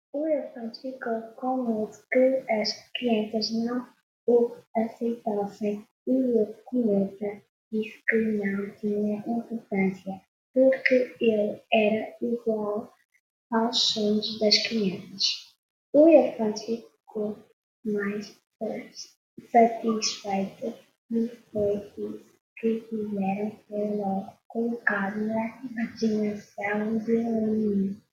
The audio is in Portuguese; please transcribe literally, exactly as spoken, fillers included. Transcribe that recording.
O elefante ficou com medo que as crianças não o aceitassem e o cometa disse que não tinha importância, porque ele era igual aos sonhos das crianças. O elefante ficou mais satisfeito e foi isso que fizeram foi logo colocado na imaginação de um menino.